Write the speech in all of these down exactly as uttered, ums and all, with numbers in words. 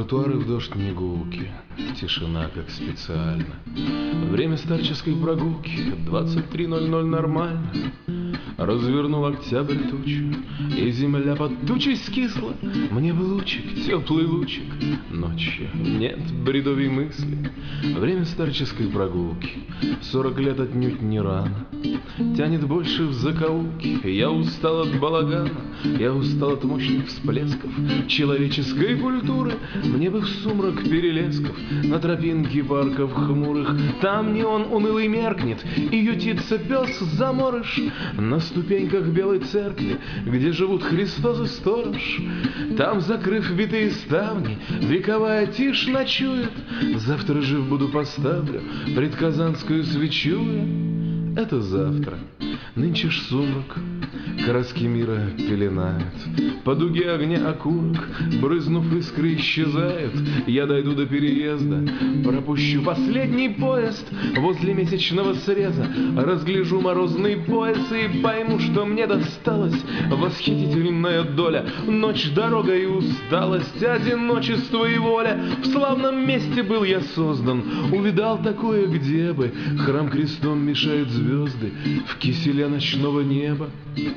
Тротуары в дождь не гулки, тишина как специально. Время старческой прогулки, двадцать три ноль ноль нормально. Развернул октябрь тучу, и земля под тучей скисла. Мне бы лучик, теплый лучик, ночью нет бредовой мысли. Время старческой прогулки, сорок лет отнюдь не рано. Тянет больше в закоулки, я устал от балагана. Я устал от мощных всплесков человеческой культуры. Мне бы в сумрак перелесков, на тропинке парков хмурых. Там неон унылый меркнет, и ютится пес заморыш. На ступеньках белой церкви, где живут Христос и сторож. Там, закрыв битые ставни, вековая тишь ночует. Завтра жив буду, поставлю пред казанскую свечу. Это завтра, нынче ж сумрак, краски мира пеленают. По дуге огня окурок, брызнув искры, исчезают. Я дойду до переезда, пропущу последний поезд. Возле месячного среза разгляжу морозный пояс и пойму, что мне досталась восхитительная доля. Ночь, дорога и усталость, одиночество и воля. В славном месте был я создан, увидал такое, где бы храм крестом мешают звезды в киселе ночного неба.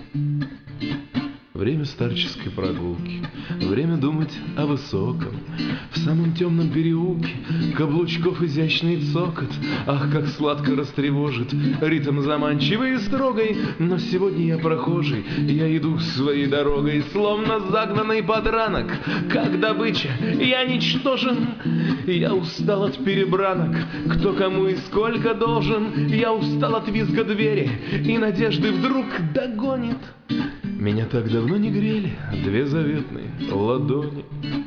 Время старческой прогулки, время думать о высоком. В самом темном переулке каблучков изящный цокот. Ах, как сладко растревожит ритм заманчивый и строгой. Но сегодня я прохожий, я иду своей дорогой, словно загнанный подранок, как добыча, я ничтожен. Я устал от перебранок, кто кому и сколько должен. Я устал от визга двери, и надежды вдруг догонит. Меня так давно не грели две заветные ладони.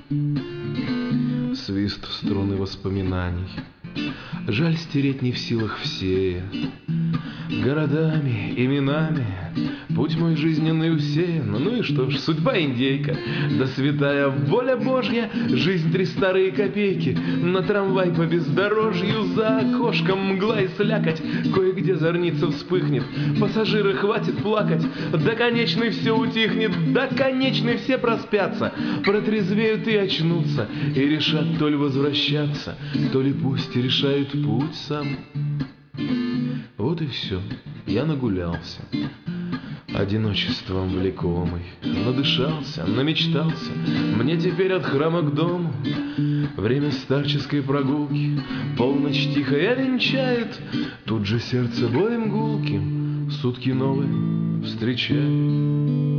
Свист струны воспоминаний, жаль, стереть не в силах все. Городами, именами путь мой жизненный усеян. Ну и что ж, судьба индейка, да святая воля Божья. Жизнь три старые копейки, на трамвай по бездорожью. За окошком мгла и слякоть, кое-где зорница вспыхнет. Пассажиры, хватит плакать, до конечной все утихнет. До конечной все проспятся, протрезвеют и очнутся, и решат то ли возвращаться, то ли пусть решают путь сам. Вот и все, я нагулялся, одиночеством влекомый, надышался, намечтался. Мне теперь от храма к дому время старческой прогулки. Полночь тихая венчает, тут же сердце боем гулким сутки новые встречает.